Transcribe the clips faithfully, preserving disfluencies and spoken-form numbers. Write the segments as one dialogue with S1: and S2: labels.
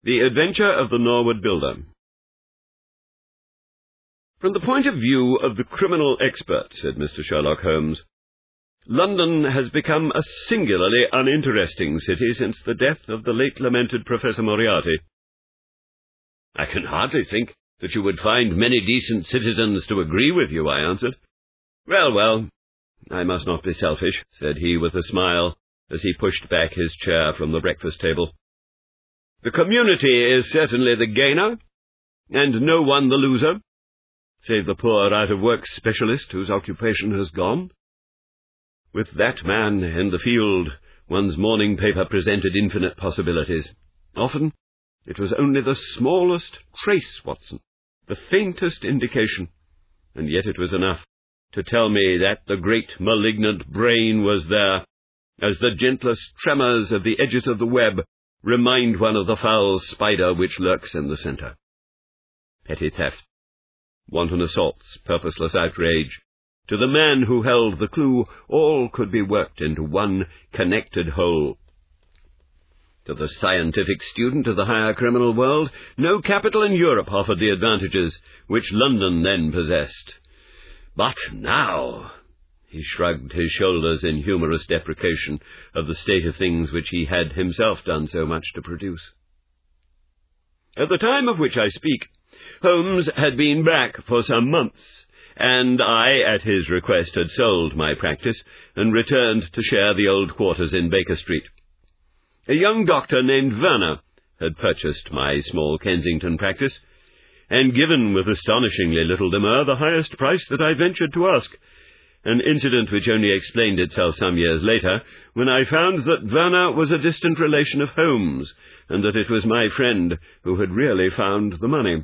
S1: The Adventure of the Norwood Builder. From the point of view of the criminal expert, said Mister Sherlock Holmes, London has become a singularly uninteresting city since the death of the late lamented Professor Moriarty. I can hardly think that you would find many decent citizens to agree with you, I answered. Well, well, I must not be selfish, said he with a smile, as he pushed back his chair from the breakfast table. The community is certainly the gainer, and no one the loser, save the poor out-of-work specialist whose occupation has gone. With that man in the field, one's morning paper presented infinite possibilities. Often it was only the smallest trace, Watson, the faintest indication, and yet it was enough to tell me that the great malignant brain was there, as the gentlest tremors of the edges of the web remind one of the foul spider which lurks in the centre. Petty theft, wanton assaults, purposeless outrage, to the man who held the clue, all could be worked into one connected whole. To the scientific student of the higher criminal world, no capital in Europe offered the advantages which London then possessed. But now, he shrugged his shoulders in humorous deprecation of the state of things which he had himself done so much to produce. At the time of which I speak, Holmes had been back for some months, and I, at his request, had sold my practice and returned to share the old quarters in Baker Street. A young doctor named Werner had purchased my small Kensington practice, and given with astonishingly little demur the highest price that I ventured to ask, an incident which only explained itself some years later, when I found that Werner was a distant relation of Holmes, and that it was my friend who had really found the money.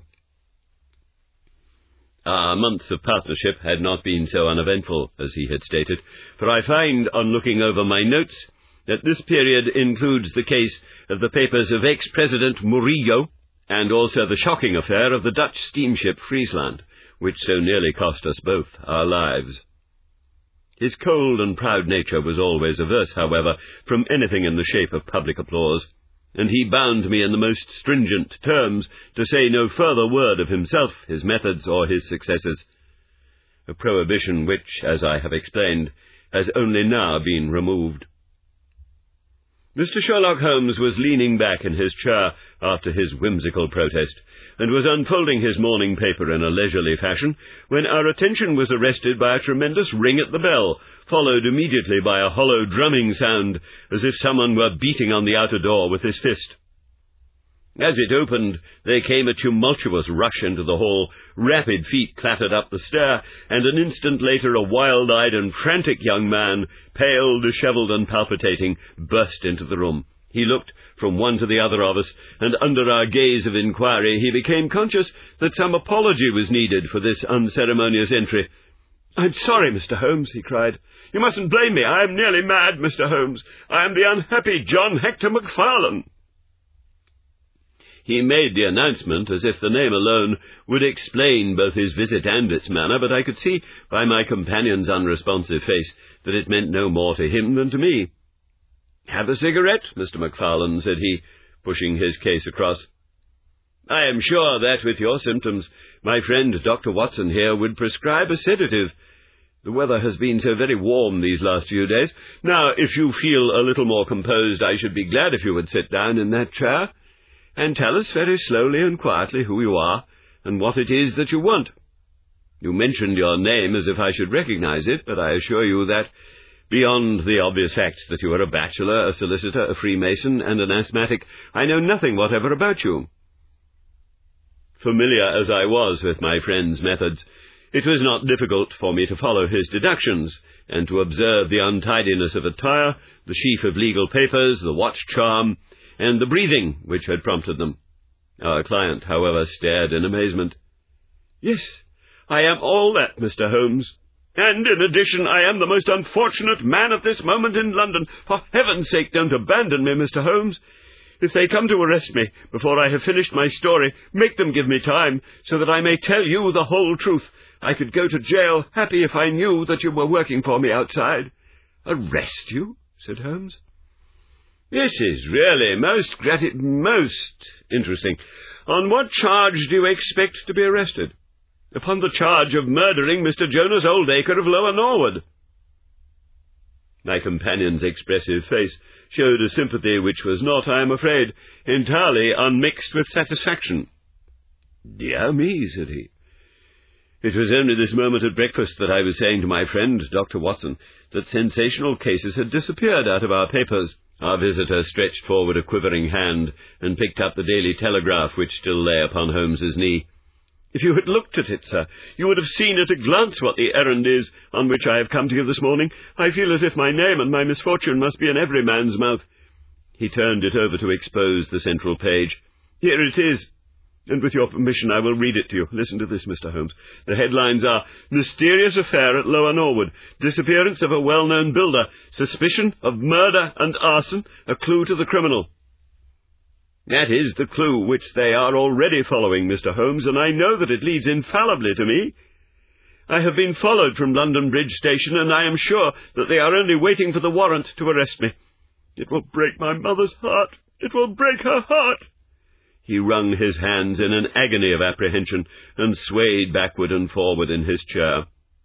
S1: Our months of partnership had not been so uneventful as he had stated, for I find, on looking over my notes, that this period includes the case of the papers of ex-President Murillo, and also the shocking affair of the Dutch steamship Friesland, which so nearly cost us both our lives. His cold and proud nature was always averse, however, from anything in the shape of public applause, and he bound me in the most stringent terms to say no further word of himself, his methods, or his successes, a prohibition which, as I have explained, has only now been removed. Mister Sherlock Holmes was leaning back in his chair after his whimsical protest, and was unfolding his morning paper in a leisurely fashion, when our attention was arrested by a tremendous ring at the bell, followed immediately by a hollow drumming sound, as if someone were beating on the outer door with his fist. As it opened, there came a tumultuous rush into the hall, rapid feet clattered up the stair, and an instant later a wild-eyed and frantic young man, pale, dishevelled, and palpitating, burst into the room. He looked from one to the other of us, and under our gaze of inquiry he became conscious that some apology was needed for this unceremonious entry. "I'm sorry, Mister Holmes," he cried. "You mustn't blame me. I am nearly mad, Mister Holmes. I am the unhappy John Hector Macfarlane." He made the announcement as if the name alone would explain both his visit and its manner, but I could see by my companion's unresponsive face that it meant no more to him than to me. "Have a cigarette, Mister Macfarlane," said he, pushing his case across. "I am sure that, with your symptoms, my friend Doctor Watson here would prescribe a sedative. The weather has been so very warm these last few days. Now, if you feel a little more composed, I should be glad if you would sit down in that chair, and tell us very slowly and quietly who you are, and what it is that you want. You mentioned your name as if I should recognize it, but I assure you that, beyond the obvious facts that you are a bachelor, a solicitor, a Freemason, and an asthmatic, I know nothing whatever about you." Familiar as I was with my friend's methods, it was not difficult for me to follow his deductions, and to observe the untidiness of attire, the sheaf of legal papers, the watch charm, and the breathing which had prompted them. Our client, however, stared in amazement. "Yes, I am all that, Mister Holmes. And, in addition, I am the most unfortunate man at this moment in London. For heaven's sake, don't abandon me, Mister Holmes. If they come to arrest me before I have finished my story, make them give me time, so that I may tell you the whole truth. I could go to jail happy if I knew that you were working for me outside." "Arrest you?" said Holmes. This is really most grati- most interesting. On what charge do you expect to be arrested? Upon the charge of murdering Mister Jonas Oldacre of Lower Norwood. My companion's expressive face showed a sympathy which was not, I am afraid, entirely unmixed with satisfaction. "Dear me," said he. "It was only this moment at breakfast that I was saying to my friend, Doctor Watson, that sensational cases had disappeared out of our papers." Our visitor stretched forward a quivering hand and picked up the Daily Telegraph, which still lay upon Holmes's knee. "If you had looked at it, sir, you would have seen at a glance what the errand is on which I have come to you this morning. I feel as if my name and my misfortune must be in every man's mouth." He turned it over to expose the central page. "Here it is, and with your permission I will read it to you. Listen to this, Mister Holmes. The headlines are, 'Mysterious Affair at Lower Norwood. Disappearance of a well-known builder. Suspicion of murder and arson. A clue to the criminal.' That is the clue which they are already following, Mister Holmes, and I know that it leads infallibly to me. I have been followed from London Bridge Station, and I am sure that they are only waiting for the warrant to arrest me. It will break my mother's heart. It will break her heart." He wrung his hands in an agony of apprehension and swayed backward and forward in his chair.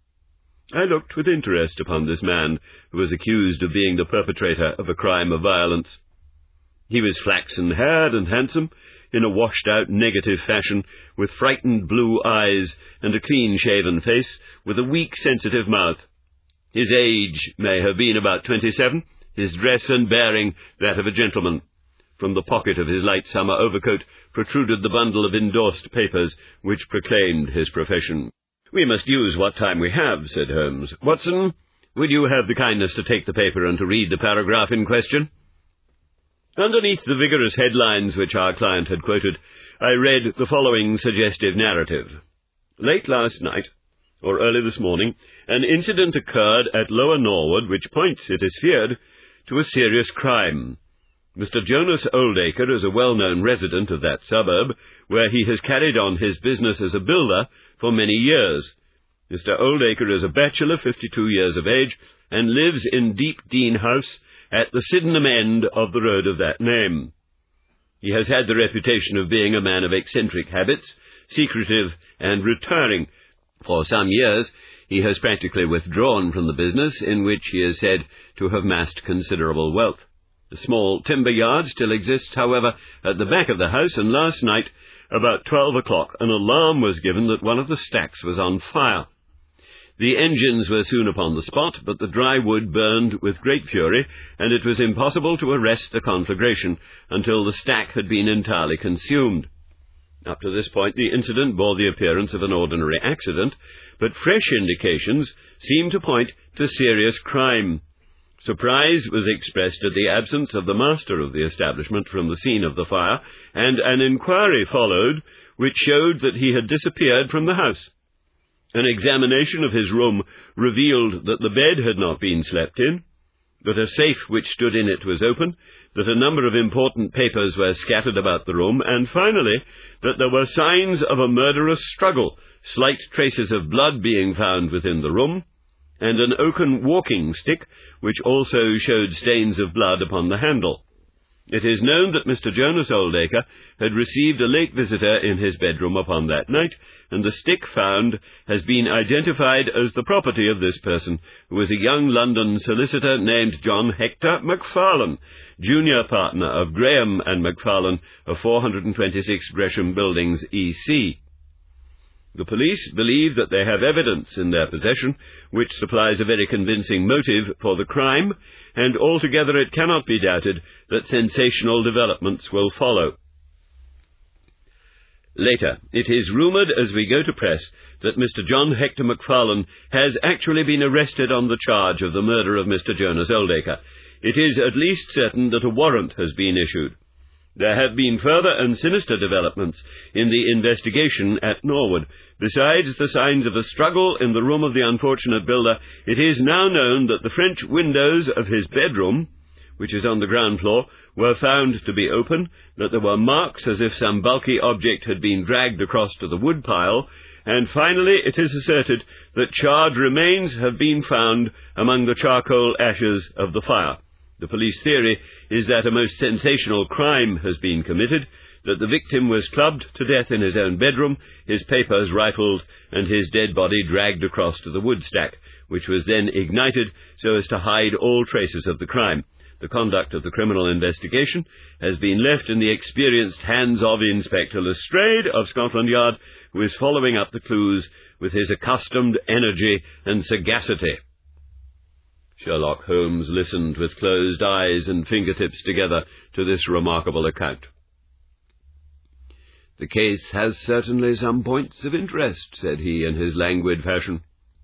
S1: I looked with interest upon this man who was accused of being the perpetrator of a crime of violence. He was flaxen-haired and handsome, in a washed-out negative fashion, with frightened blue eyes and a clean-shaven face, with a weak, sensitive mouth. His age may have been about twenty-seven, his dress and bearing that of a gentleman. From the pocket of his light summer overcoat protruded the bundle of endorsed papers which proclaimed his profession. "We must use what time we have," said Holmes. "Watson, would you have the kindness to take the paper and to read the paragraph in question?" Underneath the vigorous headlines which our client had quoted, I read the following suggestive narrative. "Late last night, or early this morning, an incident occurred at Lower Norwood which points, it is feared, to a serious crime. Mister Jonas Oldacre is a well-known resident of that suburb, where he has carried on his business as a builder for many years. Mister Oldacre is a bachelor, fifty-two years of age, and lives in Deep Dean House, at the Sydenham end of the road of that name. He has had the reputation of being a man of eccentric habits, secretive and retiring. For some years he has practically withdrawn from the business, in which he is said to have amassed considerable wealth. The small timber yard still exists, however, at the back of the house, and last night, about twelve o'clock, an alarm was given that one of the stacks was on fire. The engines were soon upon the spot, but the dry wood burned with great fury, and it was impossible to arrest the conflagration until the stack had been entirely consumed. Up to this point the incident bore the appearance of an ordinary accident, but fresh indications seemed to point to serious crime. Surprise was expressed at the absence of the master of the establishment from the scene of the fire, and an inquiry followed which showed that he had disappeared from the house. An examination of his room revealed that the bed had not been slept in, that a safe which stood in it was open, that a number of important papers were scattered about the room, and finally that there were signs of a murderous struggle, slight traces of blood being found within the room, and an oaken walking stick which also showed stains of blood upon the handle. It is known that Mister Jonas Oldacre had received a late visitor in his bedroom upon that night, and the stick found has been identified as the property of this person, who was a young London solicitor named John Hector Macfarlane, junior partner of Graham and Macfarlane of four twenty-six Gresham Buildings, E C The police believe that they have evidence in their possession which supplies a very convincing motive for the crime, and altogether it cannot be doubted that sensational developments will follow. Later, it is rumoured as we go to press that Mister John Hector Macfarlane has actually been arrested on the charge of the murder of Mister Jonas Oldacre. It is at least certain that a warrant has been issued. There have been further and sinister developments in the investigation at Norwood. Besides the signs of a struggle in the room of the unfortunate builder, it is now known that the French windows of his bedroom, which is on the ground floor, were found to be open, that there were marks as if some bulky object had been dragged across to the woodpile, and finally it is asserted that charred remains have been found among the charcoal ashes of the fire. The police theory is that a most sensational crime has been committed, that the victim was clubbed to death in his own bedroom, his papers rifled, and his dead body dragged across to the wood stack, which was then ignited so as to hide all traces of the crime. The conduct of the criminal investigation has been left in the experienced hands of Inspector Lestrade of Scotland Yard, who is following up the clues with his accustomed energy and sagacity. Sherlock Holmes listened with closed eyes and fingertips together to this remarkable account. "The case has certainly some points of interest," said he in his languid fashion.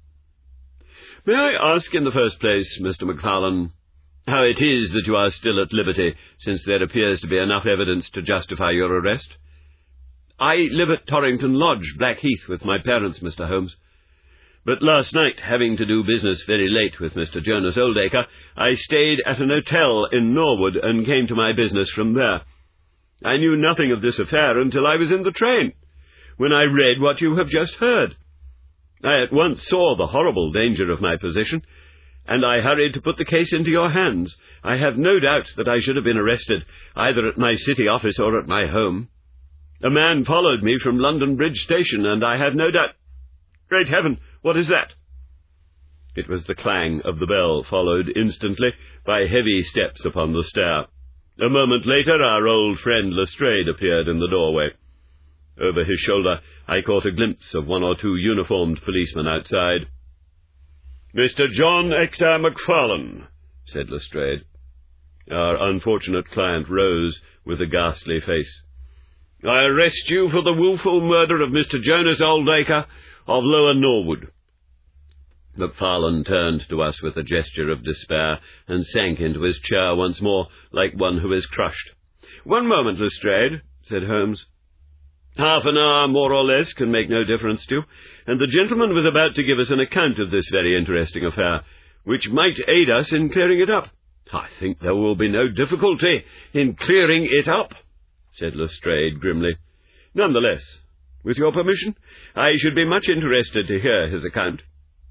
S1: "May I ask in the first place, Mister Macfarlane, how it is that you are still at liberty, since there appears to be enough evidence to justify your arrest?" "I live at Torrington Lodge, Blackheath, with my parents, Mister Holmes. But last night, having to do business very late with Mister Jonas Oldacre, I stayed at an hotel in Norwood and came to my business from there. I knew nothing of this affair until I was in the train, when I read what you have just heard. I at once saw the horrible danger of my position, and I hurried to put the case into your hands. I have no doubt that I should have been arrested, either at my city office or at my home. A man followed me from London Bridge Station, and I have no doubt— Great heaven, what is that?" It was the clang of the bell, followed instantly by heavy steps upon the stair. A moment later our old friend Lestrade appeared in the doorway. Over his shoulder I caught a glimpse of one or two uniformed policemen outside. "Mister John Hector Macfarlane," said Lestrade. Our unfortunate client rose with a ghastly face. "I arrest you for the wilful murder of Mister Jonas Oldacre of Lower Norwood." Macfarlane turned to us with a gesture of despair and sank into his chair once more like one who is crushed. "One moment, Lestrade," said Holmes. "Half an hour, more or less, can make no difference to you, and the gentleman was about to give us an account of this very interesting affair, which might aid us in clearing it up." "I think there will be no difficulty in clearing it up," said Lestrade grimly. "Nonetheless, with your permission, I should be much interested to hear his account."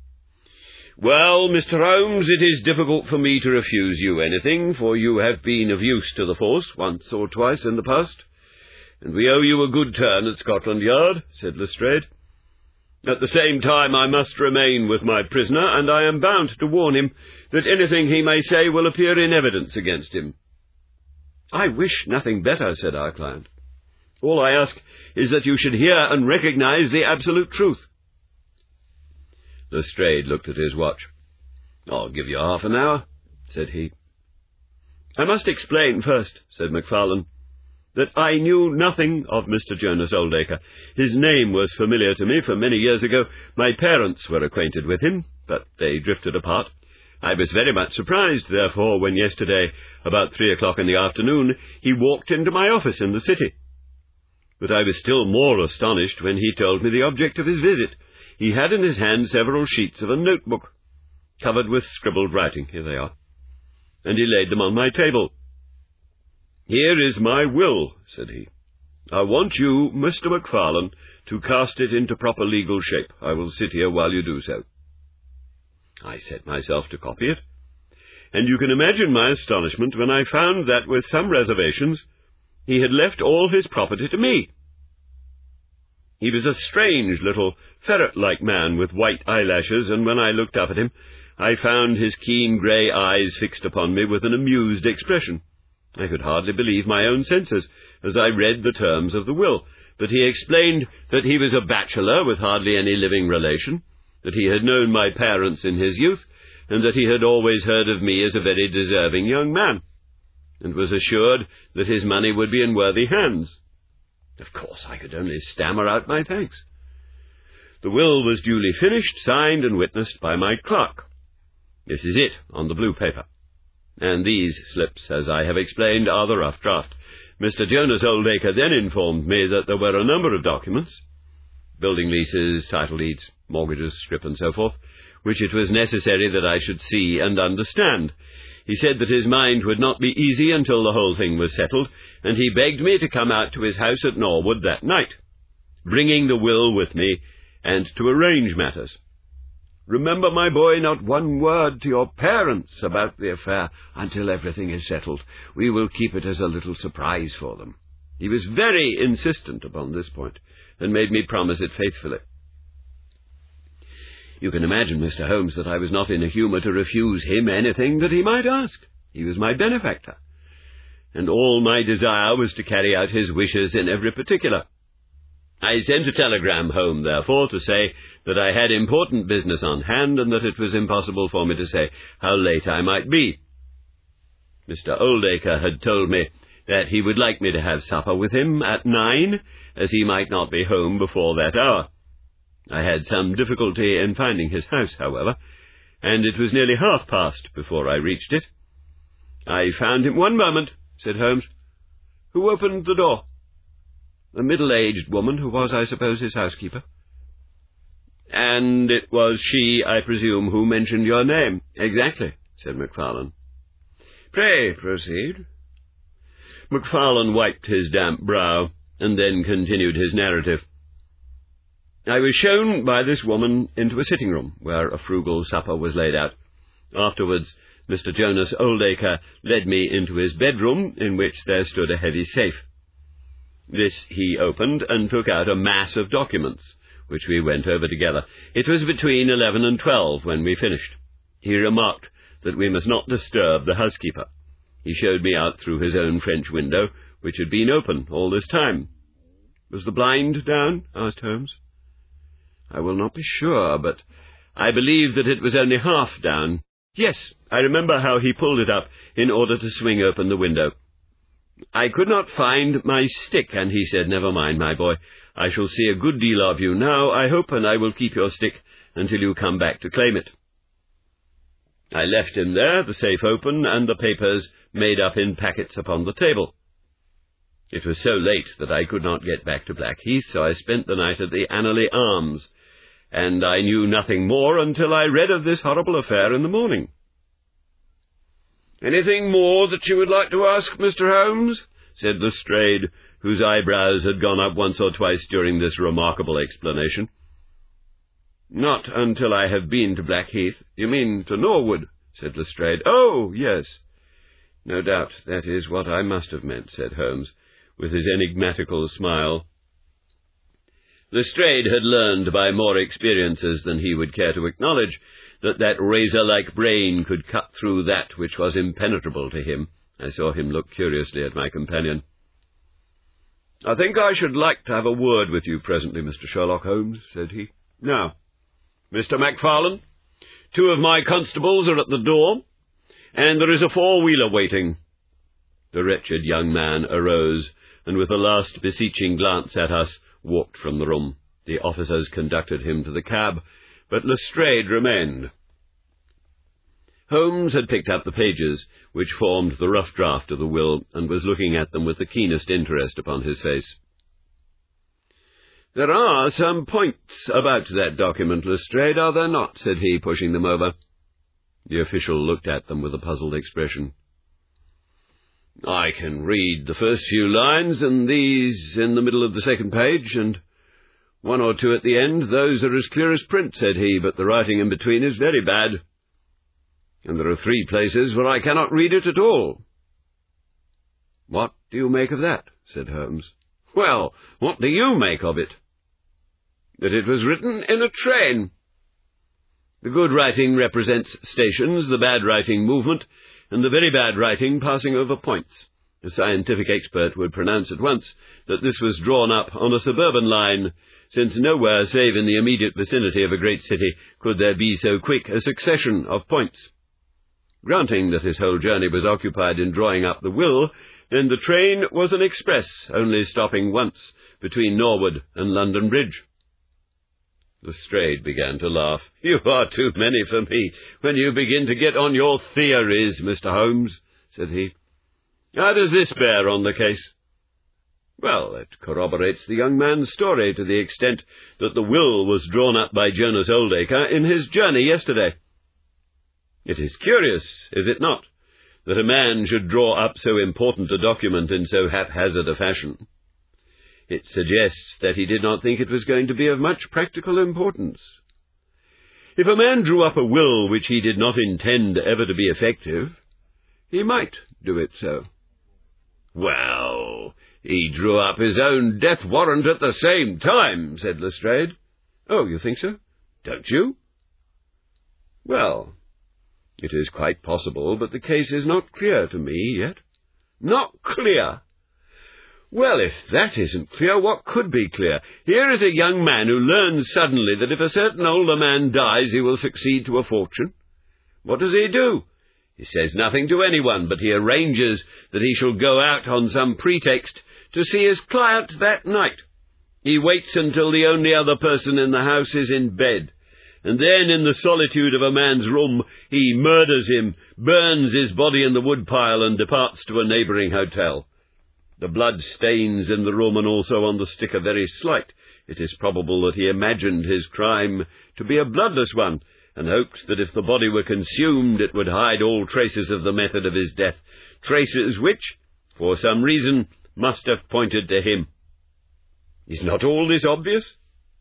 S1: "Well, Mister Holmes, it is difficult for me to refuse you anything, for you have been of use to the force once or twice in the past, and we owe you a good turn at Scotland Yard," said Lestrade. "At the same time, I must remain with my prisoner, and I am bound to warn him that anything he may say will appear in evidence against him." "I wish nothing better," said our client. "All I ask is that you should hear and recognize the absolute truth." Lestrade looked at his watch. "I'll give you half an hour," said he. "I must explain first," said Macfarlane, "that I knew nothing of Mister Jonas Oldacre. His name was familiar to me, for many years ago my parents were acquainted with him, but they drifted apart. I was very much surprised, therefore, when yesterday, about three o'clock in the afternoon, he walked into my office in the city. But I was still more astonished when he told me the object of his visit. He had in his hand several sheets of a notebook, covered with scribbled writing. Here they are. And he laid them on my table. 'Here is my will,' said he. 'I want you, Mister Macfarlane, to cast it into proper legal shape. I will sit here while you do so.' I set myself to copy it, and you can imagine my astonishment when I found that, with some reservations, he had left all his property to me. He was a strange little ferret-like man with white eyelashes, and when I looked up at him, I found his keen grey eyes fixed upon me with an amused expression. I could hardly believe my own senses as I read the terms of the will, but he explained that he was a bachelor with hardly any living relation, that he had known my parents in his youth, and that he had always heard of me as a very deserving young man, and was assured that his money would be in worthy hands. Of course, I could only stammer out my thanks. The will was duly finished, signed, and witnessed by my clerk. This is it, on the blue paper. And these slips, as I have explained, are the rough draft. Mister Jonas Oldacre then informed me that there were a number of documents, building leases, title deeds, mortgages, scrip, and so forth, which it was necessary that I should see and understand. He said that his mind would not be easy until the whole thing was settled, and he begged me to come out to his house at Norwood that night, bringing the will with me, and to arrange matters. Remember, my boy, not one word to your parents about the affair until everything is settled. We will keep it as a little surprise for them. He was very insistent upon this point, and made me promise it faithfully. You can imagine, Mister Holmes, that I was not in a humour to refuse him anything that he might ask. He was my benefactor, and all my desire was to carry out his wishes in every particular. I sent a telegram home, therefore, to say that I had important business on hand, and that it was impossible for me to say how late I might be. Mister Oldacre had told me that he would like me to have supper with him at nine, as he might not be home before that hour. I had some difficulty in finding his house, however, and it was nearly half past before I reached it. I found him. One moment, said Holmes. Who opened the door? A middle-aged woman, who was, I suppose, his housekeeper. And it was she, I presume, who mentioned your name? Exactly, said Macfarlane. Pray, proceed. Macfarlane wiped his damp brow, and then continued his narrative. I was shown by this woman into a sitting-room, where a frugal supper was laid out. Afterwards, Mister Jonas Oldacre led me into his bedroom, in which there stood a heavy safe. This he opened, and took out a mass of documents, which we went over together. It was between eleven and twelve when we finished. He remarked that we must not disturb the housekeeper. He showed me out through his own French window, which had been open all this time. Was the blind down? Asked Holmes. I will not be sure, but I believe that it was only half down. Yes, I remember how he pulled it up in order to swing open the window. I could not find my stick, and he said, Never mind, my boy. I shall see a good deal of you now, I hope, and I will keep your stick until you come back to claim it. I left him there, the safe open, and the papers made up in packets upon the table. It was so late that I could not get back to Blackheath, so I spent the night at the Annerley Arms, and I knew nothing more until I read of this horrible affair in the morning. Anything more that you would like to ask, Mister Holmes? Said Lestrade, whose eyebrows had gone up once or twice during this remarkable explanation. Not until I have been to Blackheath. You mean to Norwood? Said Lestrade. Oh, yes. No doubt that is what I must have meant, said Holmes, with his enigmatical smile. Lestrade had learned by more experiences than he would care to acknowledge that that razor-like brain could cut through that which was impenetrable to him. I saw him look curiously at my companion. I think I should like to have a word with you presently, Mister Sherlock Holmes, said he. Now, Mister Macfarlane, two of my constables are at the door, and there is a four-wheeler waiting. The wretched young man arose, and with a last beseeching glance at us, walked from the room. The officers conducted him to the cab, but Lestrade remained. Holmes had picked up the pages which formed the rough draft of the will, and was looking at them with the keenest interest upon his face. There are some points about that document, Lestrade, are there not? Said he, pushing them over. The official looked at them with a puzzled expression. I can read the first few lines, and these in the middle of the second page, and one or two at the end. Those are as clear as print, said he, but the writing in between is very bad. And there are three places where I cannot read it at all. What do you make of that? Said Holmes. Well, what do you make of it? That it was written in a train. The good writing represents stations, the bad writing movement, and the very bad writing passing over points. A scientific expert would pronounce at once that this was drawn up on a suburban line, since nowhere save in the immediate vicinity of a great city could there be so quick a succession of points. Granting that his whole journey was occupied in drawing up the will, then the train was an express, only stopping once between Norwood and London Bridge. Lestrade began to laugh. You are too many for me when you begin to get on your theories, Mister Holmes, said he. How does this bear on the case? Well, it corroborates the young man's story to the extent that the will was drawn up by Jonas Oldacre in his journey yesterday. It is curious, is it not, that a man should draw up so important a document in so haphazard a fashion. It suggests that he did not think it was going to be of much practical importance. If a man drew up a will which he did not intend ever to be effective, he might do it so. Well, he drew up his own death warrant at the same time, said Lestrade. Oh, you think so? Don't you? Well, it is quite possible, but the case is not clear to me yet. Not clear? Well, if that isn't clear, what could be clear? Here is a young man who learns suddenly that if a certain older man dies, he will succeed to a fortune. What does he do? He says nothing to anyone, but he arranges that he shall go out on some pretext to see his client that night. He waits until the only other person in the house is in bed, and then in the solitude of a man's room he murders him, burns his body in the woodpile, and departs to a neighbouring hotel. The blood stains in the room and also on the stick are very slight. It is probable that he imagined his crime to be a bloodless one, and hoped that if the body were consumed it would hide all traces of the method of his death, traces which, for some reason, must have pointed to him. Is not all this obvious?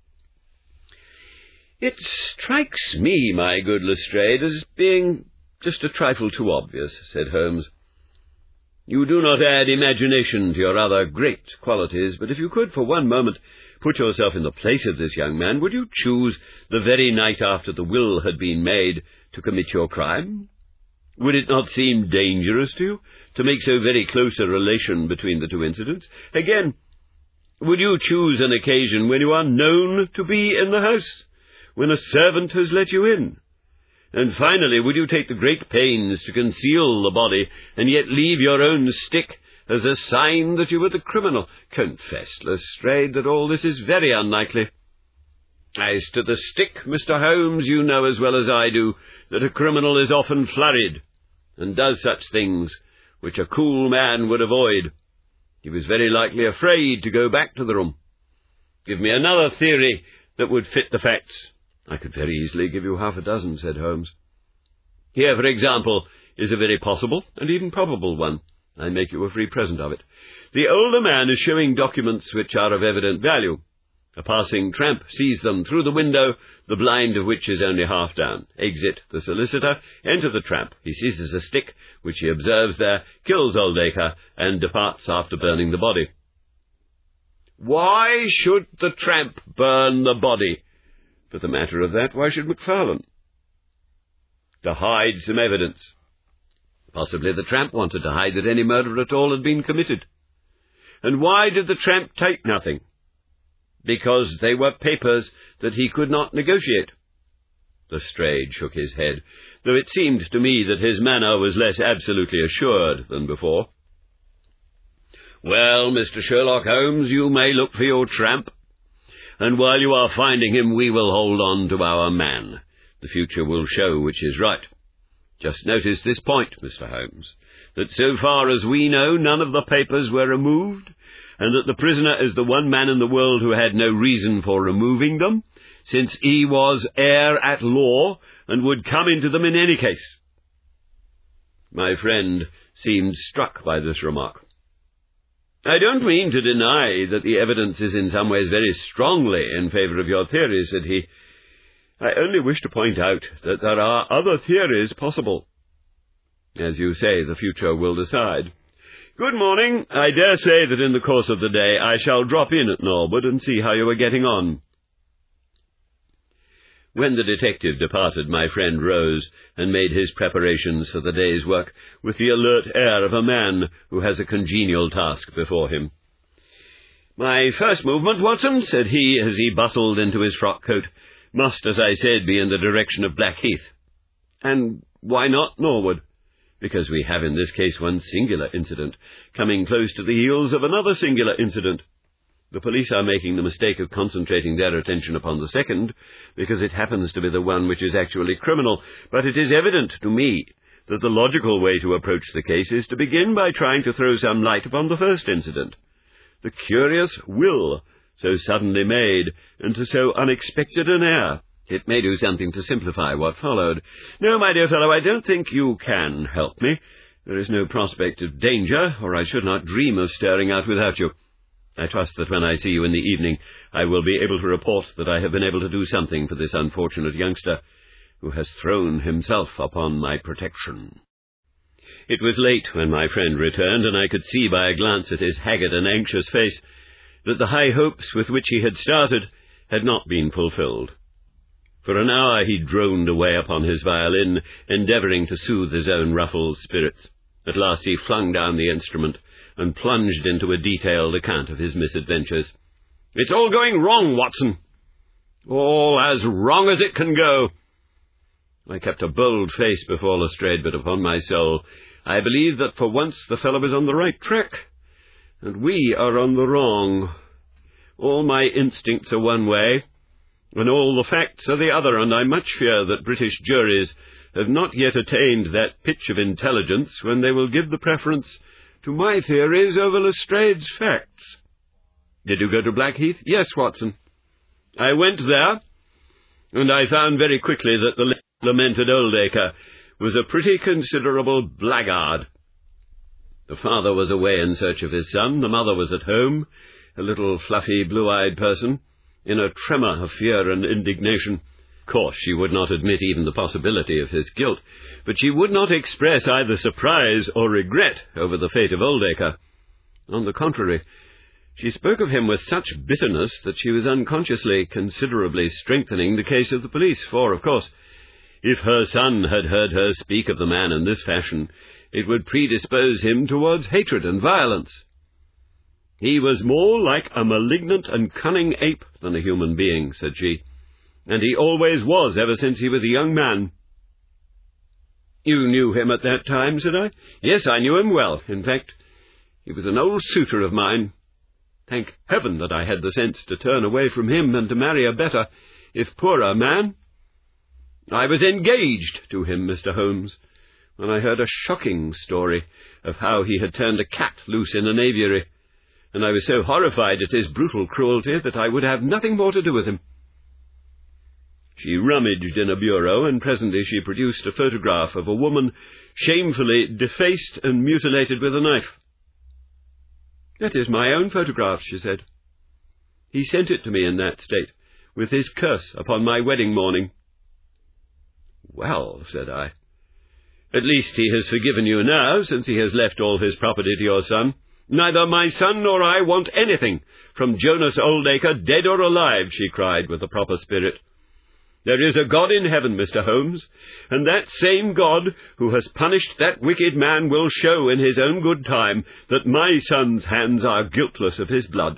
S1: It strikes me, my good Lestrade, as being just a trifle too obvious, said Holmes. You do not add imagination to your other great qualities, but if you could for one moment put yourself in the place of this young man, would you choose the very night after the will had been made to commit your crime? Would it not seem dangerous to you to make so very close a relation between the two incidents? Again, would you choose an occasion when you are known to be in the house, when a servant has let you in? And finally, would you take the great pains to conceal the body, and yet leave your own stick as a sign that you were the criminal? Confess, Lestrade, that all this is very unlikely. As to the stick, Mister Holmes, you know as well as I do that a criminal is often flurried, and does such things which a cool man would avoid. He was very likely afraid to go back to the room. Give me another theory that would fit the facts. I could very easily give you half a dozen, said Holmes. Here, for example, is a very possible and even probable one. I make you a free present of it. The older man is showing documents which are of evident value. A passing tramp sees them through the window, the blind of which is only half down. Exit the solicitor, enter the tramp. He seizes a stick, which he observes there, kills Oldacre, and departs after burning the body. Why should the tramp burn the body? For the matter of that, why should Macfarlane? To hide some evidence. Possibly the tramp wanted to hide that any murder at all had been committed. And why did the tramp take nothing? Because they were papers that he could not negotiate. Lestrade shook his head, though it seemed to me that his manner was less absolutely assured than before. Well, Mister Sherlock Holmes, you may look for your tramp, and while you are finding him, we will hold on to our man. The future will show which is right. Just notice this point, Mister Holmes, that so far as we know, none of the papers were removed, and that the prisoner is the one man in the world who had no reason for removing them, since he was heir at law and would come into them in any case. My friend seemed struck by this remark. I don't mean to deny that the evidence is in some ways very strongly in favour of your theory, said he. I only wish to point out that there are other theories possible. As you say, the future will decide. Good morning. I dare say that in the course of the day I shall drop in at Norwood and see how you are getting on. When the detective departed, my friend rose and made his preparations for the day's work with the alert air of a man who has a congenial task before him. My first movement, Watson, said he as he bustled into his frock coat, must, as I said, be in the direction of Blackheath. And why not Norwood? Because we have in this case one singular incident, coming close to the heels of another singular incident. The police are making the mistake of concentrating their attention upon the second, because it happens to be the one which is actually criminal, but it is evident to me that the logical way to approach the case is to begin by trying to throw some light upon the first incident. The curious will so suddenly made, and to so unexpected an heir. It may do something to simplify what followed. No, my dear fellow, I don't think you can help me. There is no prospect of danger, or I should not dream of stirring out without you. I trust that when I see you in the evening, I will be able to report that I have been able to do something for this unfortunate youngster, who has thrown himself upon my protection." It was late when my friend returned, and I could see by a glance at his haggard and anxious face that the high hopes with which he had started had not been fulfilled. For an hour he droned away upon his violin, endeavouring to soothe his own ruffled spirits. At last he flung down the instrument and plunged into a detailed account of his misadventures. "It's all going wrong, Watson. All as wrong as it can go." I kept a bold face before Lestrade, but upon my soul, I believe that for once the fellow is on the right track, and we are on the wrong. All my instincts are one way, and all the facts are the other, and I much fear that British juries have not yet attained that pitch of intelligence when they will give the preference to my theories over Lestrade's facts. "Did you go to Blackheath?" "Yes, Watson. I went there, and I found very quickly that the lamented Oldacre was a pretty considerable blackguard. The father was away in search of his son, the mother was at home, a little fluffy, blue-eyed person, in a tremor of fear and indignation. Of course, she would not admit even the possibility of his guilt, but she would not express either surprise or regret over the fate of Oldacre. On the contrary, she spoke of him with such bitterness that she was unconsciously considerably strengthening the case of the police, for, of course, if her son had heard her speak of the man in this fashion, it would predispose him towards hatred and violence. "He was more like a malignant and cunning ape than a human being," said she, "and he always was ever since he was a young man." "You knew him at that time?" said I. "Yes, I knew him well. In fact, he was an old suitor of mine. Thank heaven that I had the sense to turn away from him and to marry a better, if poorer, man. I was engaged to him, Mister Holmes, when I heard a shocking story of how he had turned a cat loose in an aviary, and I was so horrified at his brutal cruelty that I would have nothing more to do with him." She rummaged in a bureau, and presently she produced a photograph of a woman shamefully defaced and mutilated with a knife. "That is my own photograph," she said. "He sent it to me in that state, with his curse upon my wedding morning." "Well," said I, "at least he has forgiven you now, since he has left all his property to your son." "Neither my son nor I want anything from Jonas Oldacre, dead or alive," she cried with a proper spirit. "There is a God in heaven, Mister Holmes, and that same God who has punished that wicked man will show in his own good time that my son's hands are guiltless of his blood."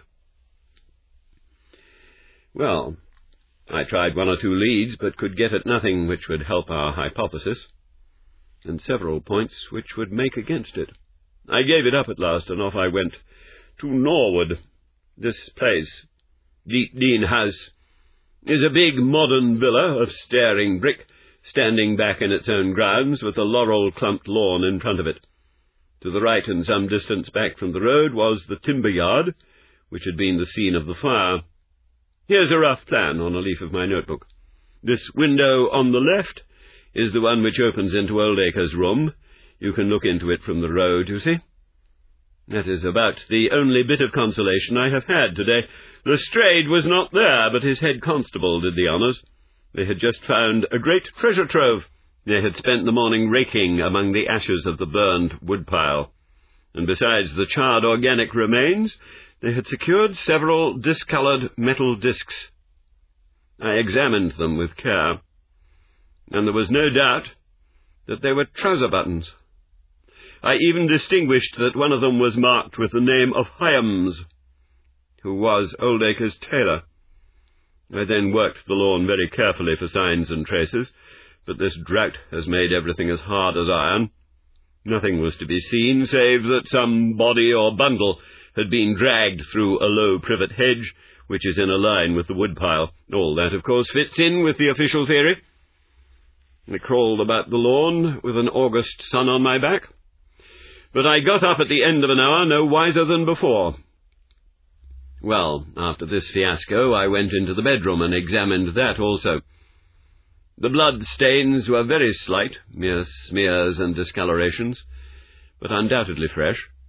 S1: Well, I tried one or two leads, but could get at nothing which would help our hypothesis, and several points which would make against it. I gave it up at last, and off I went to Norwood. This place, Deep Dean House, is a big modern villa of staring brick, standing back in its own grounds, with a laurel-clumped lawn in front of it. To the right, and some distance back from the road, was the timber yard, which had been the scene of the fire. Here's a rough plan on a leaf of my notebook. This window on the left is the one which opens into Oldacre's room. You can look into it from the road, you see. That is about the only bit of consolation I have had today. Lestrade was not there, but his head constable did the honours. They had just found a great treasure trove. They had spent the morning raking among the ashes of the burned woodpile, and besides the charred organic remains, they had secured several discoloured metal discs. I examined them with care, and there was no doubt that they were trouser buttons. I even distinguished that one of them was marked with the name of Hyams, who was Oldacre's tailor. I then worked the lawn very carefully for signs and traces, but this drought has made everything as hard as iron. Nothing was to be seen, save that some body or bundle had been dragged through a low privet hedge, which is in a line with the woodpile. All that, of course, fits in with the official theory. I crawled about the lawn with an August sun on my back, but I got up at the end of an hour no wiser than before. Well, after this fiasco, I went into the bedroom and examined that also. The blood stains were very slight, mere smears and discolorations, but undoubtedly fresh.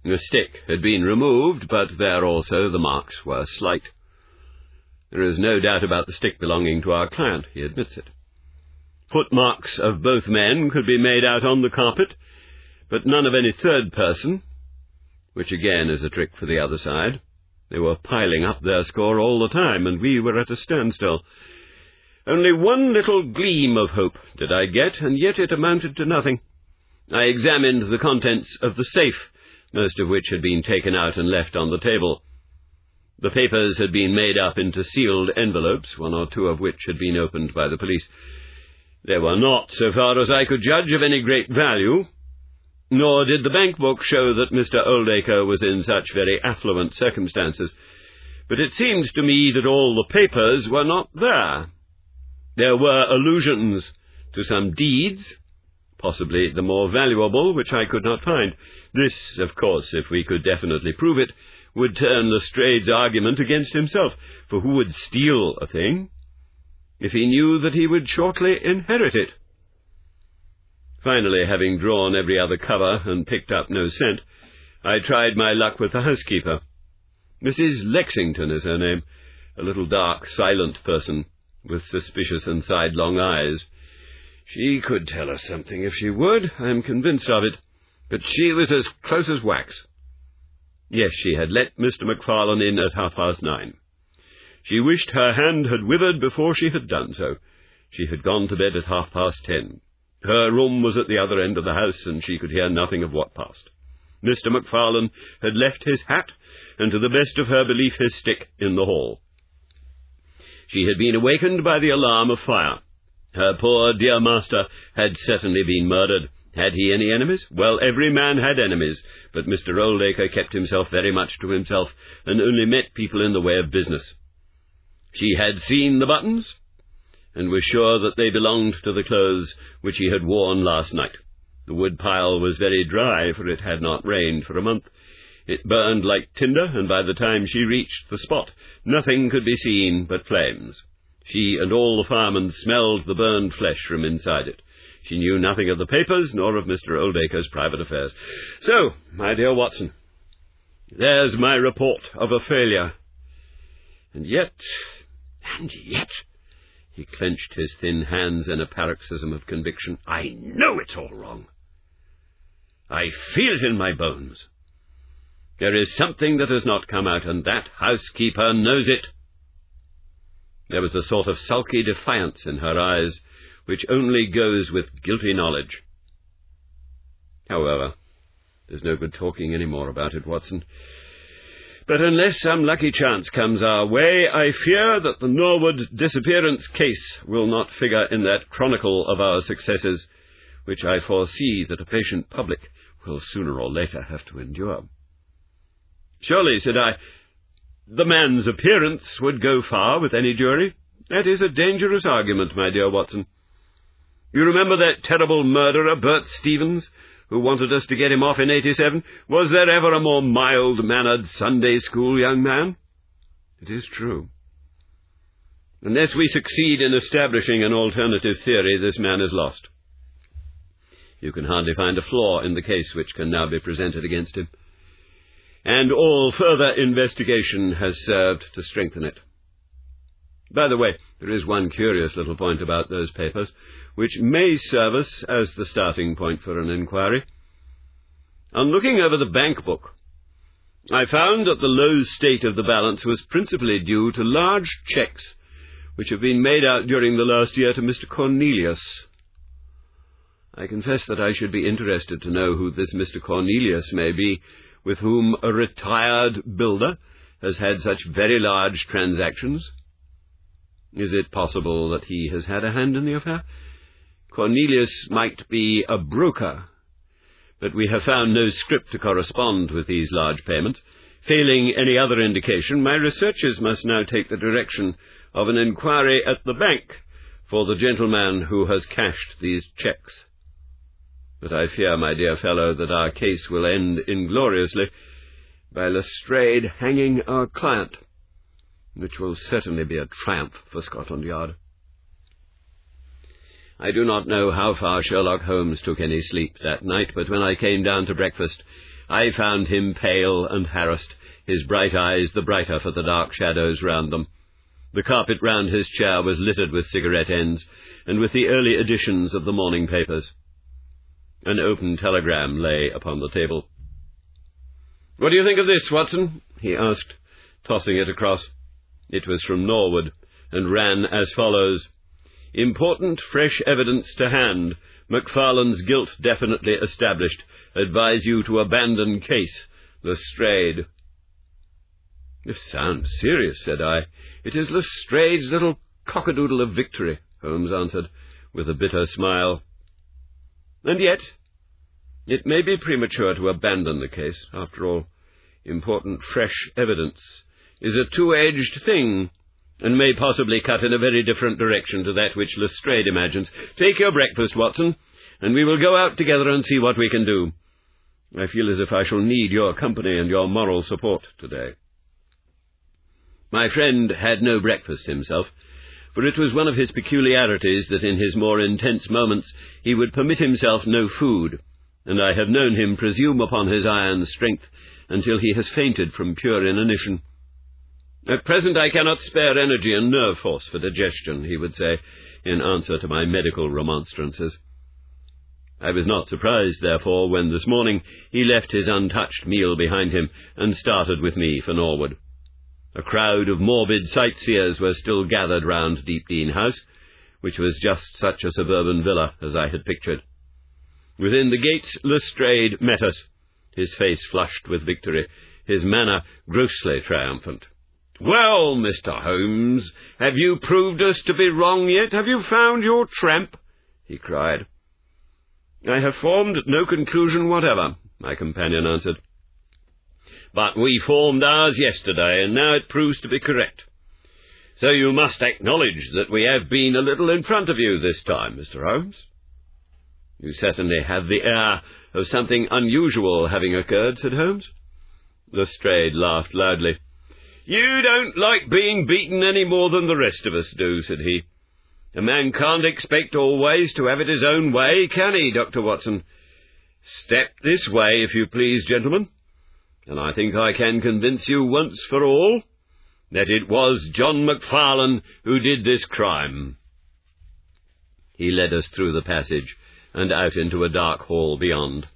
S1: The stick had been removed, but there also the marks were slight. There is no doubt about the stick belonging to our client, he admits it. Footmarks of both men could be made out on the carpet, but none of any third person, which again is a trick for the other side. They were piling up their score all the time, and we were at a standstill. Only one little gleam of hope did I get, and yet it amounted to nothing. I examined the contents of the safe, most of which had been taken out and left on the table. The papers had been made up into sealed envelopes, one or two of which had been opened by the police. They were not, so far as I could judge, of any great value, nor did the bank book show that Mister Oldacre was in such very affluent circumstances. But it seemed to me that all the papers were not there. There were allusions to some deeds, possibly the more valuable, which I could not find. This, of course, if we could definitely prove it, would turn Lestrade's argument against himself, for who would steal a thing if he knew that he would shortly inherit it? Finally, having drawn every other cover and picked up no scent, I tried my luck with the housekeeper. Missus Lexington is her name, a little dark, silent person, with suspicious and sidelong eyes. She could tell us something if she would, I am convinced of it, but she was as close as wax. Yes, she had let Mister Macfarlane in at half-past nine. She wished her hand had withered before she had done so. She had gone to bed at half-past ten. Her room was at the other end of the house, and she could hear nothing of what passed. Mister Macfarlane had left his hat, and to the best of her belief his stick, in the hall. She had been awakened by the alarm of fire. Her poor dear master had certainly been murdered. Had he any enemies? Well, every man had enemies, but Mister Oldacre kept himself very much to himself, and only met people in the way of business. She had seen the buttons, and was sure that they belonged to the clothes which he had worn last night. The wood pile was very dry, for it had not rained for a month. It burned like tinder, and by the time she reached the spot, nothing could be seen but flames. She and all the firemen smelled the burned flesh from inside it. She knew nothing of the papers, nor of Mister Oldacre's private affairs. So, my dear Watson, there's my report of a failure. And yet, and yet, he clenched his thin hands in a paroxysm of conviction, I know it's all wrong. I feel it in my bones. There is something that has not come out, and that housekeeper knows it. There was a sort of sulky defiance in her eyes, which only goes with guilty knowledge. However, there's no good talking any more about it, Watson. But unless some lucky chance comes our way, I fear that the Norwood disappearance case will not figure in that chronicle of our successes, which I foresee that a patient public will sooner or later have to endure. Surely, said I, the man's appearance would go far with any jury. That is a dangerous argument, my dear Watson. You remember that terrible murderer, Bert Stevens, who wanted us to get him off in eighty-seven? Was there ever a more mild-mannered Sunday-school young man? It is true. Unless we succeed in establishing an alternative theory, this man is lost. You can hardly find a flaw in the case which can now be presented against him, and all further investigation has served to strengthen it. By the way, there is one curious little point about those papers, which may serve us as the starting point for an inquiry. On looking over the bank book, I found that the low state of the balance was principally due to large cheques which have been made out during the last year to Mister Cornelius. I confess that I should be interested to know who this Mister Cornelius may be, with whom a retired builder has had such very large transactions. Is it possible that he has had a hand in the affair? Cornelius might be a broker, but we have found no script to correspond with these large payments. Failing any other indication, my researches must now take the direction of an inquiry at the bank for the gentleman who has cashed these cheques. But I fear, my dear fellow, that our case will end ingloriously by Lestrade hanging our client, which will certainly be a triumph for Scotland Yard. I do not know how far Sherlock Holmes took any sleep that night, but when I came down to breakfast, I found him pale and harassed, his bright eyes the brighter for the dark shadows round them. The carpet round his chair was littered with cigarette ends, and with the early editions of the morning papers. An open telegram lay upon the table. "What do you think of this, Watson?" he asked, tossing it across. It was from Norwood, and ran as follows: "Important fresh evidence to hand. Macfarlane's guilt definitely established. Advise you to abandon case. Lestrade." "This sounds serious," said I. "It is Lestrade's little cockadoodle of victory," Holmes answered, with a bitter smile. "And yet, it may be premature to abandon the case. After all, important fresh evidence is a two-edged thing, and may possibly cut in a very different direction to that which Lestrade imagines. Take your breakfast, Watson, and we will go out together and see what we can do. I feel as if I shall need your company and your moral support today." My friend had no breakfast himself, for it was one of his peculiarities that in his more intense moments he would permit himself no food, and I have known him presume upon his iron strength until he has fainted from pure inanition. "At present I cannot spare energy and nerve force for digestion," he would say, in answer to my medical remonstrances. I was not surprised, therefore, when this morning he left his untouched meal behind him and started with me for Norwood. A crowd of morbid sightseers were still gathered round Deepdene House, which was just such a suburban villa as I had pictured. Within the gates Lestrade met us, his face flushed with victory, his manner grossly triumphant. "Well, Mister Holmes, have you proved us to be wrong yet? Have you found your tramp?" he cried. "I have formed no conclusion whatever," my companion answered. "But we formed ours yesterday, and now it proves to be correct. So you must acknowledge that we have been a little in front of you this time, Mister Holmes." "You certainly have the air of something unusual having occurred," said Holmes. Lestrade laughed loudly. "You don't like being beaten any more than the rest of us do," said he. "A man can't expect always to have it his own way, can he, Doctor Watson? Step this way, if you please, gentlemen, and I think I can convince you once for all that it was John Macfarlane who did this crime." He led us through the passage and out into a dark hall beyond.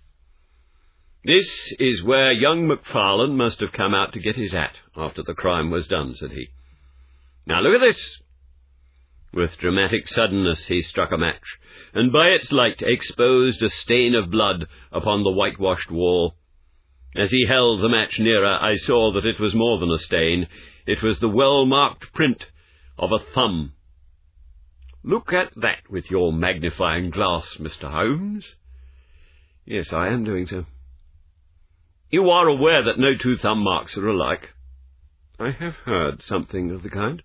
S1: "This is where young Macfarlane must have come out to get his hat after the crime was done," said he. "Now look at this." With dramatic suddenness he struck a match, and by its light exposed a stain of blood upon the whitewashed wall. As he held the match nearer, I saw that it was more than a stain. It was the well-marked print of a thumb. "Look at that with your magnifying glass, Mister Holmes." "Yes, I am doing so." "You are aware that no two thumb marks are alike?" "I have heard something of the kind."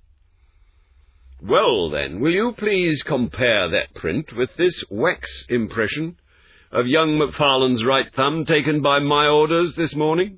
S1: "Well, then, will you please compare that print with this wax impression of young Macfarlane's right thumb taken by my orders this morning?"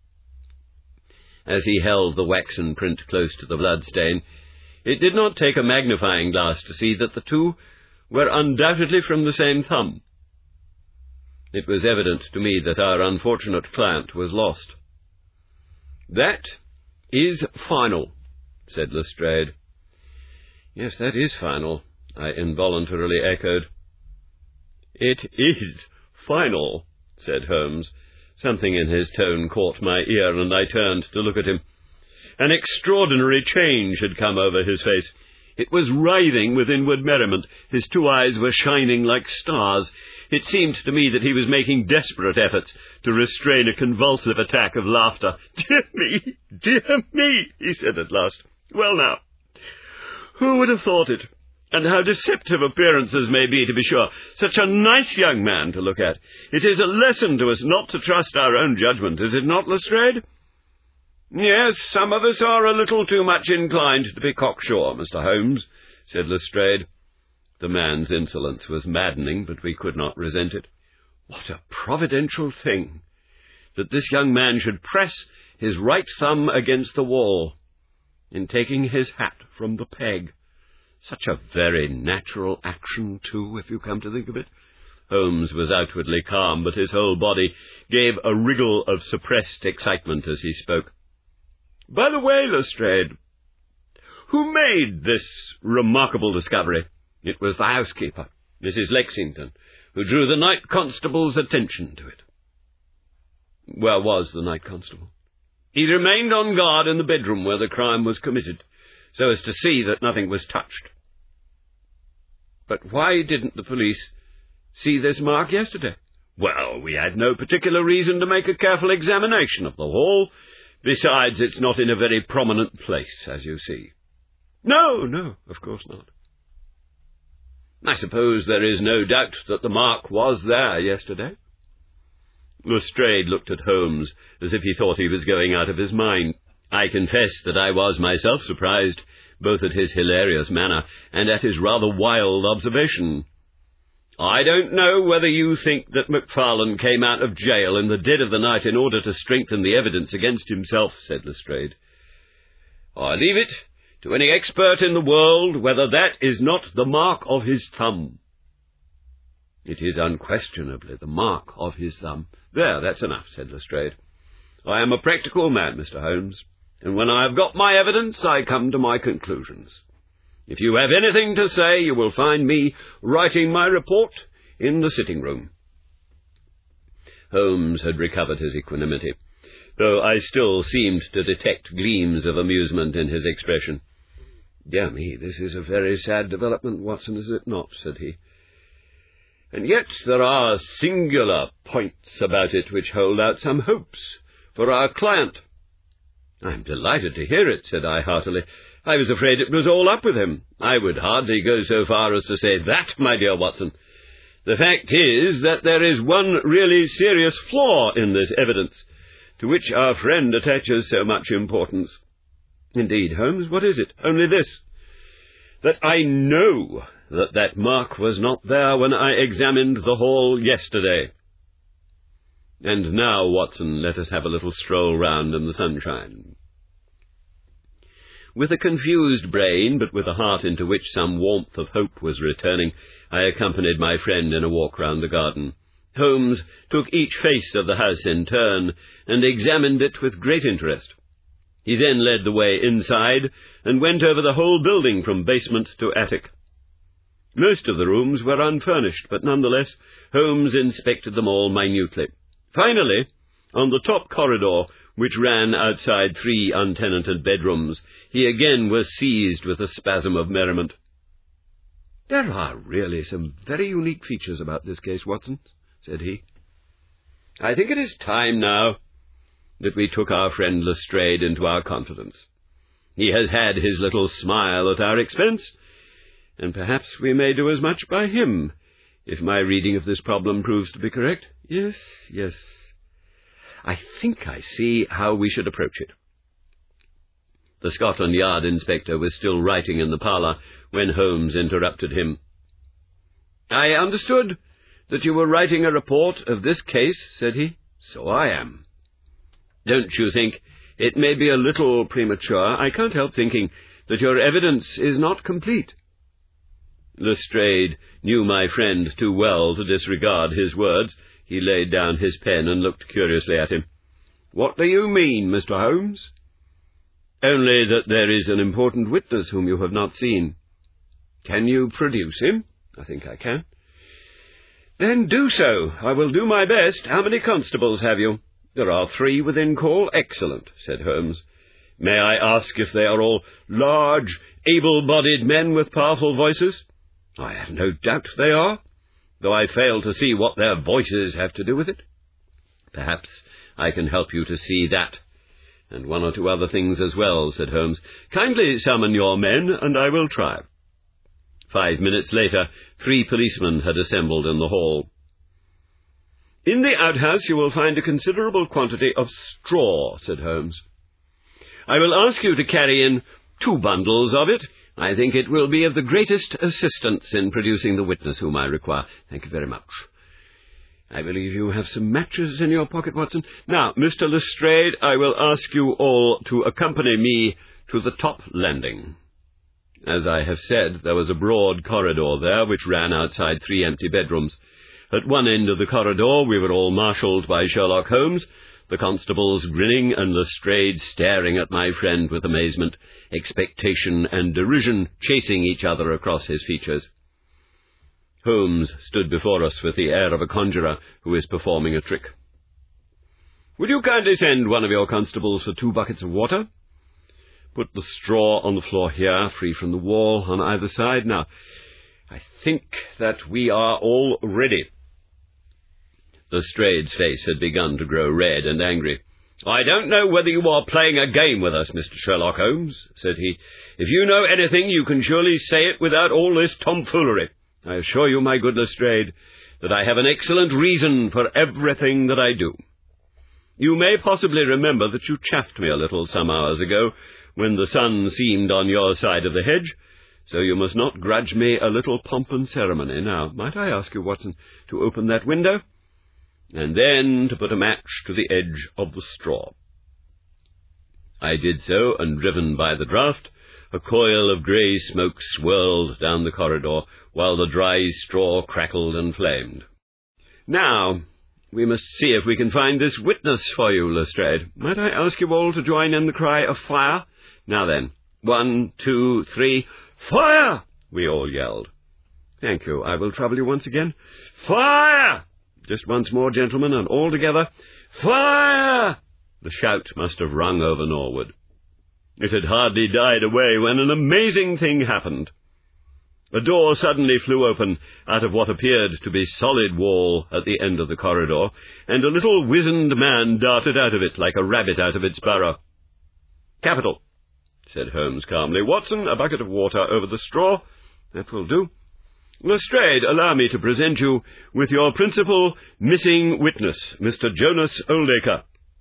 S1: As he held the waxen print close to the bloodstain, it did not take a magnifying glass to see that the two were undoubtedly from the same thumb. It was evident to me that our unfortunate client was lost. "That is final," said Lestrade. "Yes, that is final," I involuntarily echoed. "It is final," said Holmes. Something in his tone caught my ear, and I turned to look at him. An extraordinary change had come over his face. It was writhing with inward merriment. His two eyes were shining like stars. It seemed to me that he was making desperate efforts to restrain a convulsive attack of laughter. "Dear me, dear me," he said at last. "Well now, who would have thought it? And how deceptive appearances may be, to be sure. Such a nice young man to look at. It is a lesson to us not to trust our own judgment, is it not, Lestrade?" "Yes, some of us are a little too much inclined to be cocksure, Mister Holmes," said Lestrade. The man's insolence was maddening, but we could not resent it. What a providential thing that this young man should press his right thumb against the wall in taking his hat from the peg. Such a very natural action, too, if you come to think of it. Holmes was outwardly calm, but his whole body gave a wriggle of suppressed excitement as he spoke. "By the way, Lestrade, who made this remarkable discovery?" "It was the housekeeper, Missus Lexington, who drew the night constable's attention to it." "Where was the night constable?" "He remained on guard in the bedroom where the crime was committed, so as to see that nothing was touched." "But why didn't the police see this mark yesterday?" "Well, we had no particular reason to make a careful examination of the hall. Besides, it's not in a very prominent place, as you see." "No, no, of course not." "I suppose there is no doubt that the mark was there yesterday?" Lestrade looked at Holmes as if he thought he was going out of his mind. I confess that I was myself surprised, both at his hilarious manner and at his rather wild observation. "I don't know whether you think that Macfarlane came out of jail in the dead of the night in order to strengthen the evidence against himself," said Lestrade. "I leave it to any expert in the world whether that is not the mark of his thumb." "It is unquestionably the mark of his thumb." "There, that's enough," said Lestrade. "I am a practical man, Mister Holmes, and when I have got my evidence, I come to my conclusions. If you have anything to say, you will find me writing my report in the sitting-room." Holmes had recovered his equanimity, though I still seemed to detect gleams of amusement in his expression. "Dear me, this is a very sad development, Watson, is it not?" said he. "And yet there are singular points about it which hold out some hopes for our client." "I am delighted to hear it," said I heartily. "I was afraid it was all up with him." "I would hardly go so far as to say that, my dear Watson. The fact is that there is one really serious flaw in this evidence, to which our friend attaches so much importance." "Indeed, Holmes, what is it?" "Only this, that I know that that mark was not there when I examined the hall yesterday. And now, Watson, let us have a little stroll round in the sunshine." With a confused brain, but with a heart into which some warmth of hope was returning, I accompanied my friend in a walk round the garden. Holmes took each face of the house in turn, and examined it with great interest. He then led the way inside, and went over the whole building from basement to attic. Most of the rooms were unfurnished, but nonetheless Holmes inspected them all minutely. Finally, on the top corridor, which ran outside three untenanted bedrooms, he again was seized with a spasm of merriment. "There are really some very unique features about this case, Watson," said he. "I think it is time now that we took our friend Lestrade into our confidence. He has had his little smile at our expense, and perhaps we may do as much by him, if my reading of this problem proves to be correct. Yes, yes. I think I see how we should approach it." The Scotland Yard inspector was still writing in the parlour when Holmes interrupted him. "I understood that you were writing a report of this case," said he. "So I am. Don't you think it may be a little premature? I can't help thinking that your evidence is not complete." Lestrade knew my friend too well to disregard his words. He laid down his pen and looked curiously at him. "What do you mean, Mister Holmes?" "Only that there is an important witness whom you have not seen." "Can you produce him?" "I think I can." "Then do so. I will do my best. How many constables have you?" "There are three within call." "Excellent," said Holmes. "May I ask if they are all large, able-bodied men with powerful voices?" "I have no doubt they are, though I fail to see what their voices have to do with it." "Perhaps I can help you to see that, and one or two other things as well," said Holmes. "Kindly summon your men, and I will try." Five minutes later, three policemen had assembled in the hall. "In the outhouse you will find a considerable quantity of straw," said Holmes. "I will ask you to carry in two bundles of it. I think it will be of the greatest assistance in producing the witness whom I require." "Thank you very much. I believe you have some matches in your pocket, Watson. Now, Mister Lestrade, I will ask you all to accompany me to the top landing." As I have said, there was a broad corridor there which ran outside three empty bedrooms. At one end of the corridor we were all marshalled by Sherlock Holmes, the constables grinning and Lestrade staring at my friend with amazement, expectation and derision chasing each other across his features. Holmes stood before us with the air of a conjurer who is performing a trick. "Would you kindly send one of your constables for two buckets of water? Put the straw on the floor here, free from the wall on either side. Now, I think that we are all ready." Lestrade's face had begun to grow red and angry. "I don't know whether you are playing a game with us, Mister Sherlock Holmes," said he. "If you know anything, you can surely say it without all this tomfoolery. I assure you, my good Lestrade, that I have an excellent reason for everything that I do. You may possibly remember that you chaffed me a little some hours ago, when the sun seemed on your side of the hedge, so you must not grudge me a little pomp and ceremony. Now, might I ask you, Watson, to open that window, and then to put a match to the edge of the straw?" I did so, and driven by the draught, a coil of grey smoke swirled down the corridor, while the dry straw crackled and flamed. "Now, we must see if we can find this witness for you, Lestrade. Might I ask you all to join in the cry of fire? Now then, one, two, three, fire!" we all yelled. "Thank you. I will trouble you once again. Fire! Just once more, gentlemen, and all together. Fire!" The shout must have rung over Norwood. It had hardly died away when an amazing thing happened. A door suddenly flew open out of what appeared to be solid wall at the end of the corridor, and a little wizened man darted out of it like a rabbit out of its burrow. "Capital," said Holmes calmly. "Watson, a bucket of water over the straw. That will do. Lestrade, allow me to present you with your principal missing witness, Mister Jonas Oldacre."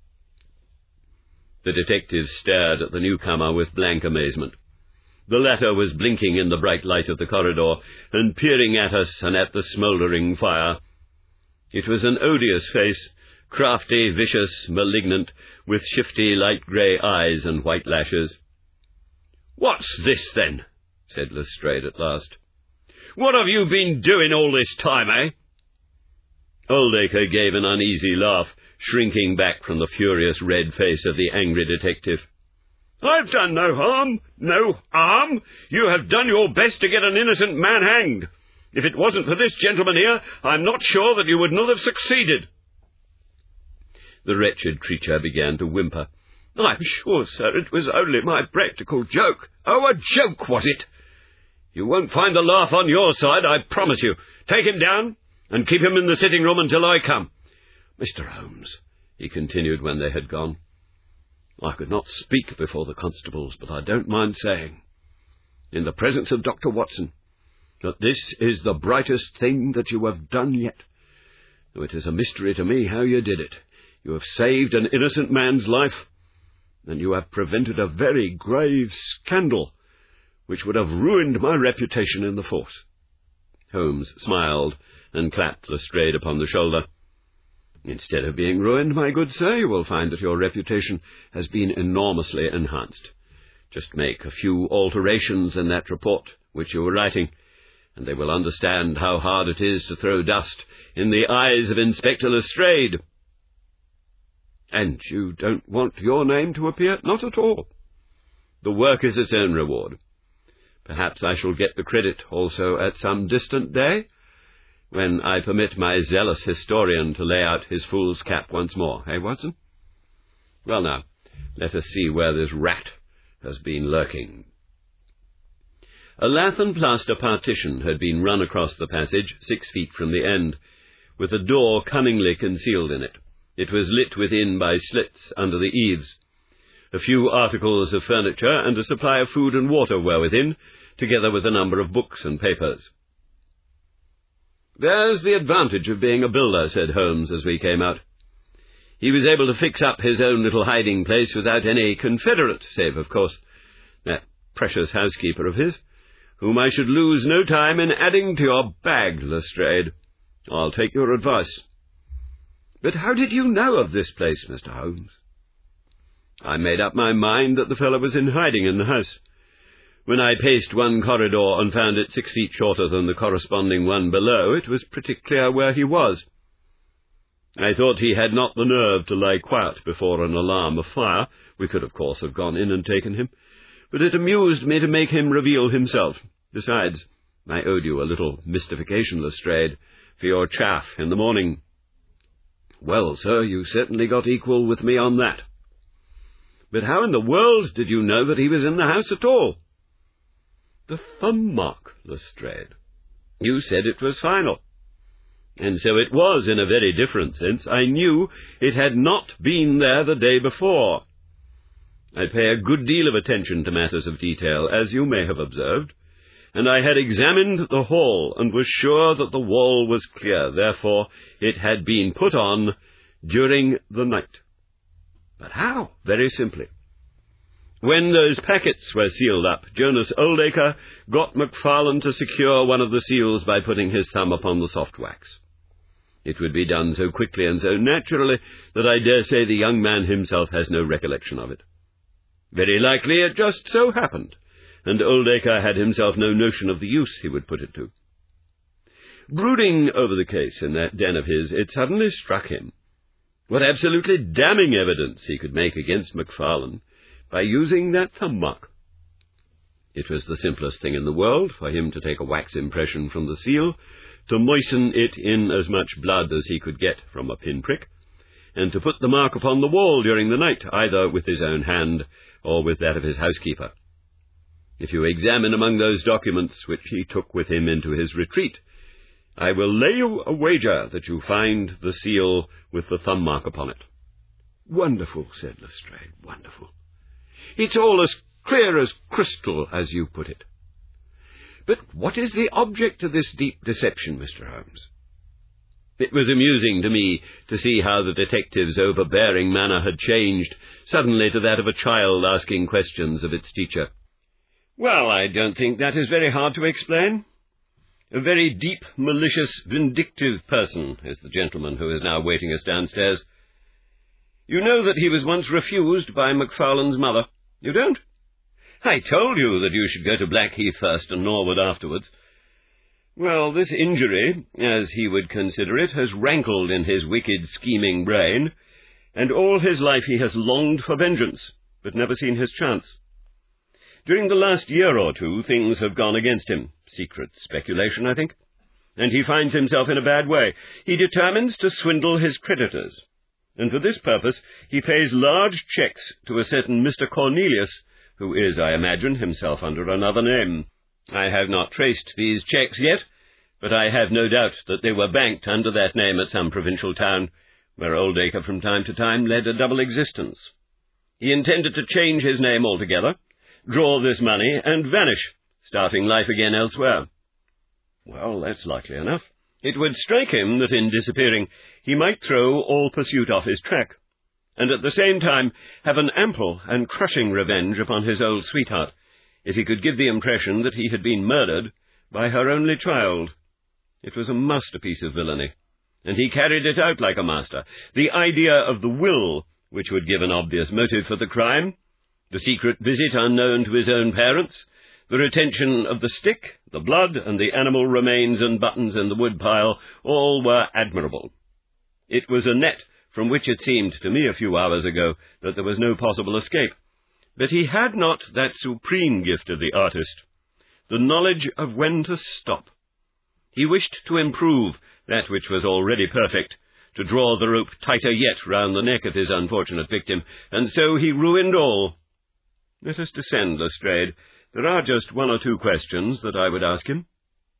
S1: The detective stared at the newcomer with blank amazement. The latter was blinking in the bright light of the corridor, and peering at us and at the smouldering fire. It was an odious face, crafty, vicious, malignant, with shifty light grey eyes and white lashes. "What's this, then?" said Lestrade at last. "What have you been doing all this time, eh?" Oldacre gave an uneasy laugh, shrinking back from the furious red face of the angry detective. "I've done no harm, no harm. You have done your best to get an innocent man hanged. If it wasn't for this gentleman here, I'm not sure that you would not have succeeded." The wretched creature began to whimper. "I'm sure, sir, it was only my practical joke." "Oh, a joke, was it? You won't find the laugh on your side, I promise you. Take him down, and keep him in the sitting-room until I come. Mister Holmes," he continued when they had gone, "I could not speak before the constables, but I don't mind saying, in the presence of Doctor Watson, that this is the brightest thing that you have done yet, though it is a mystery to me how you did it. You have saved an innocent man's life, and you have prevented a very grave scandal, which would have ruined my reputation in the force." Holmes smiled and clapped Lestrade upon the shoulder. "Instead of being ruined, my good sir, you will find that your reputation has been enormously enhanced. Just make a few alterations in that report which you were writing, and they will understand how hard it is to throw dust in the eyes of Inspector Lestrade." "And you don't want your name to appear?" "Not at all. The work is its own reward. Perhaps I shall get the credit also at some distant day, when I permit my zealous historian to lay out his fool's cap once more. Eh, Watson? Well, now, let us see where this rat has been lurking." A lath and plaster partition had been run across the passage, six feet from the end, with a door cunningly concealed in it. It was lit within by slits under the eaves. A few articles of furniture and a supply of food and water were within, together with a number of books and papers. "There's the advantage of being a builder," said Holmes as we came out. "He was able to fix up his own little hiding-place without any confederate, save, of course, that precious housekeeper of his, whom I should lose no time in adding to your bag, Lestrade. I'll take your advice." "But how did you know of this place, Mister Holmes?" "I made up my mind that the fellow was in hiding in the house. When I paced one corridor and found it six feet shorter than the corresponding one below, it was pretty clear where he was. I thought he had not the nerve to lie quiet before an alarm of fire. We could, of course, have gone in and taken him, but it amused me to make him reveal himself. Besides, I owed you a little mystification, Lestrade, for your chaff in the morning. Well, sir, you certainly got equal with me on that. But how in the world did you know that he was in the house at all? The thumb mark, Lestrade. You said it was final. And so it was in a very different sense. I knew it had not been there the day before. I pay a good deal of attention to matters of detail, as you may have observed, and I had examined the hall and was sure that the wall was clear. Therefore, it had been put on during the night. But how? Very simply. When those packets were sealed up, Jonas Oldacre got Macfarlane to secure one of the seals by putting his thumb upon the soft wax. It would be done so quickly and so naturally that I dare say the young man himself has no recollection of it. Very likely it just so happened, and Oldacre had himself no notion of the use he would put it to. Brooding over the case in that den of his, it suddenly struck him what absolutely damning evidence he could make against Macfarlane by using that thumb mark. It was the simplest thing in the world for him to take a wax impression from the seal, to moisten it in as much blood as he could get from a pinprick, and to put the mark upon the wall during the night, either with his own hand or with that of his housekeeper. If you examine among those documents which he took with him into his retreat, I will lay you a wager that you find the seal with the thumb mark upon it. Wonderful, said Lestrade, wonderful. It's all as clear as crystal, as you put it. But what is the object of this deep deception, Mister Holmes? It was amusing to me to see how the detective's overbearing manner had changed suddenly to that of a child asking questions of its teacher. Well, I don't think that is very hard to explain. A very deep, malicious, vindictive person is the gentleman who is now waiting us downstairs. You know that he was once refused by Macfarlane's mother. You don't? I told you that you should go to Blackheath first and Norwood afterwards. Well, this injury, as he would consider it, has rankled in his wicked, scheming brain, and all his life he has longed for vengeance, but never seen his chance. During the last year or two, things have gone against him. Secret speculation, I think. And he finds himself in a bad way. He determines to swindle his creditors, and for this purpose he pays large cheques to a certain Mister Cornelius, who is, I imagine, himself under another name. I have not traced these cheques yet, but I have no doubt that they were banked under that name at some provincial town, where Oldacre from time to time led a double existence. He intended to change his name altogether, draw this money, and vanish, starting life again elsewhere. Well, that's likely enough. It would strike him that in disappearing he might throw all pursuit off his track, and at the same time have an ample and crushing revenge upon his old sweetheart, if he could give the impression that he had been murdered by her only child. It was a masterpiece of villainy, and he carried it out like a master. The idea of the will, which would give an obvious motive for the crime, the secret visit unknown to his own parents, the retention of the stick, the blood, and the animal remains and buttons in the woodpile, all were admirable. It was a net from which it seemed to me a few hours ago that there was no possible escape. But he had not that supreme gift of the artist, the knowledge of when to stop. He wished to improve that which was already perfect, to draw the rope tighter yet round the neck of his unfortunate victim, and so he ruined all. Let us descend, Lestrade. There are just one or two questions that I would ask him.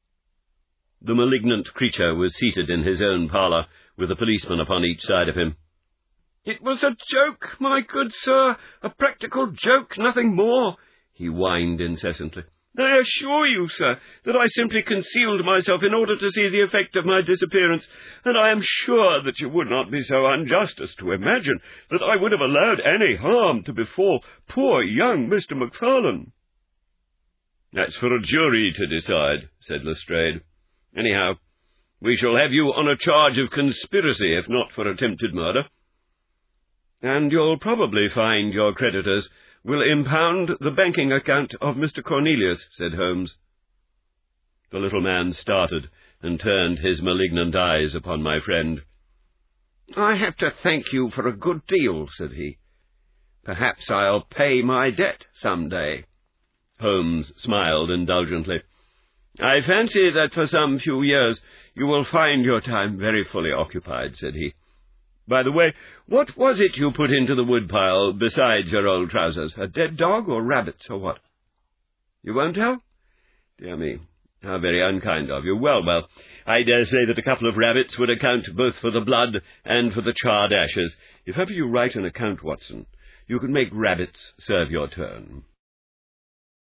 S1: The malignant creature was seated in his own parlour, with a policeman upon each side of him. "It was a joke, my good sir, a practical joke, nothing more," he whined incessantly. "I assure you, sir, that I simply concealed myself in order to see the effect of my disappearance, and I am sure that you would not be so unjust as to imagine that I would have allowed any harm to befall poor young Mister Macfarlane." "That's for a jury to decide," said Lestrade. "Anyhow, we shall have you on a charge of conspiracy, if not for attempted murder. And you'll probably find your creditors will impound the banking account of Mister Cornelius," said Holmes. The little man started and turned his malignant eyes upon my friend. "I have to thank you for a good deal," said he. "Perhaps I'll pay my debt some day." Holmes smiled indulgently. "I fancy that for some few years you will find your time very fully occupied," said he. "By the way, what was it you put into the woodpile besides your old trousers? A dead dog or rabbits or what?" "You won't tell? Dear me, how very unkind of you. Well, well, I dare say that a couple of rabbits would account both for the blood and for the charred ashes. If ever you write an account, Watson, you can make rabbits serve your turn."